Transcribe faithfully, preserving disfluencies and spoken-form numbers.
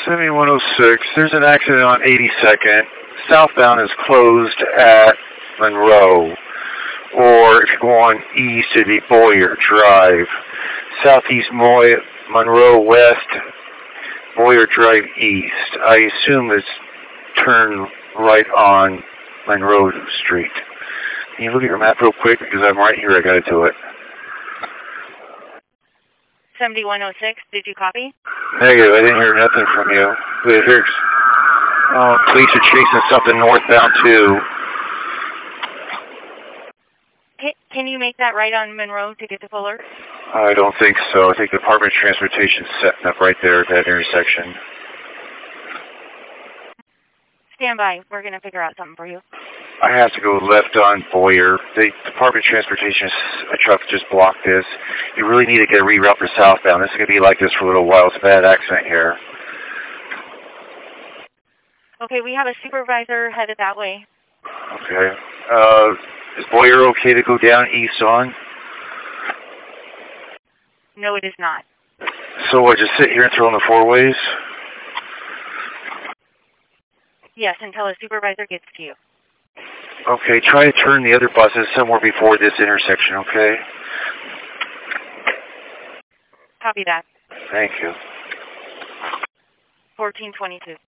seventy-one oh six, there's an accident on eighty-second. Southbound is closed at Monroe. Or if you're going east, it'd be Boyer Drive. Southeast Moy, Monroe West, Boyer Drive East. I assume it's turn right on Monroe Street. Can you look at your map real quick? Because I'm right here. I got to do it. seventy-one oh six, did you copy? Negative. I didn't hear nothing from you. Wait, here's, oh, police are chasing something northbound, too. Can, can you make that right on Monroe to get to Fuller? I don't think so. I think the Department of Transportation's setting up right there at that intersection. Stand by. We're going to figure out something for you. I have to go left on Boyer. The Department of Transportation, a truck just blocked this. You really need to get a reroute for southbound. This is going to be like this for a little while. It's a bad accident here. Okay, we have a supervisor headed that way. Okay. Uh, is Boyer okay to go down east on? No, it is not. So what, just sit here and throw in the four ways? Yes, until a supervisor gets to you. Okay, try to turn the other buses somewhere before this intersection, okay? Copy that. Thank you. fourteen twenty-two.